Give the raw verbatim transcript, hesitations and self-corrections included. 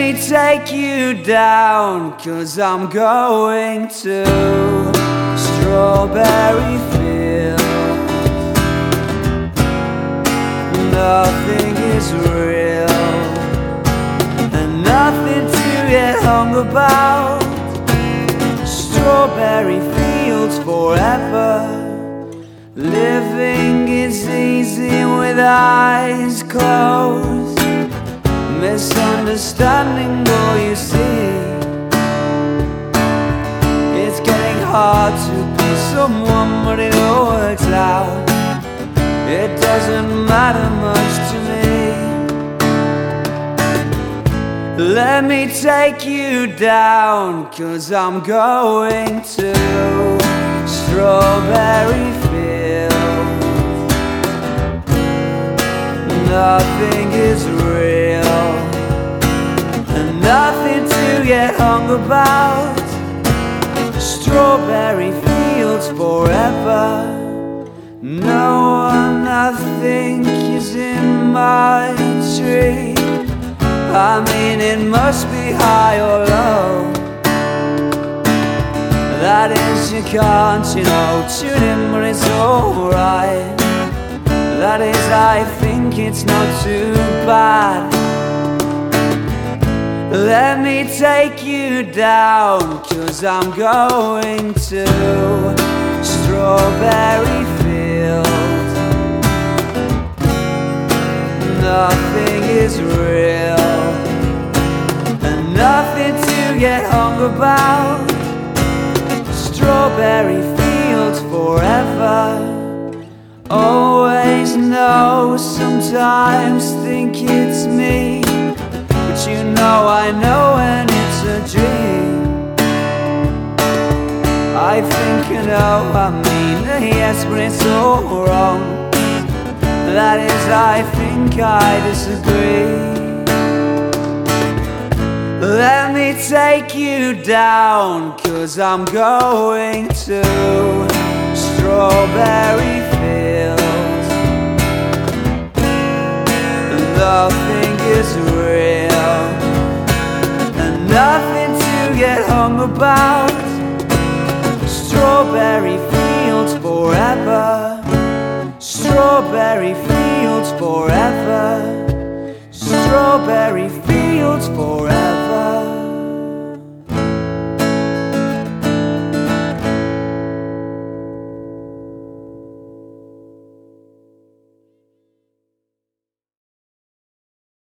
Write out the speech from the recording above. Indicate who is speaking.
Speaker 1: me take you down, 'cause I'm going to Strawberry Field. Nothing is real and nothing to get hung about. Strawberry fields forever. Living is easy with eyes closed. Misunderstanding all you see. It's getting hard to be someone, but it all works out. It doesn't matter much to me. Let me take you down, 'cause I'm going to Strawberry Field. Nothing is real and nothing to get hung about. Strawberry fields forever. No one, I think, is in my tree. I mean, it must be high or low. That is, you can't, you know, tune in, but it's alright. That is, I think it's not too bad. Let me take you down, 'cause I'm going to Strawberry Field. Nothing is real and nothing to get hung about. Strawberry fields forever. Always know, sometimes think it's me, but you know I know when it's a dream. I think you know I mean yes, but it's all wrong. That is, I think I disagree. Let me take you down, 'cause I'm going to Strawberry Field. Nothing is real and nothing to get hung about. Strawberry Field.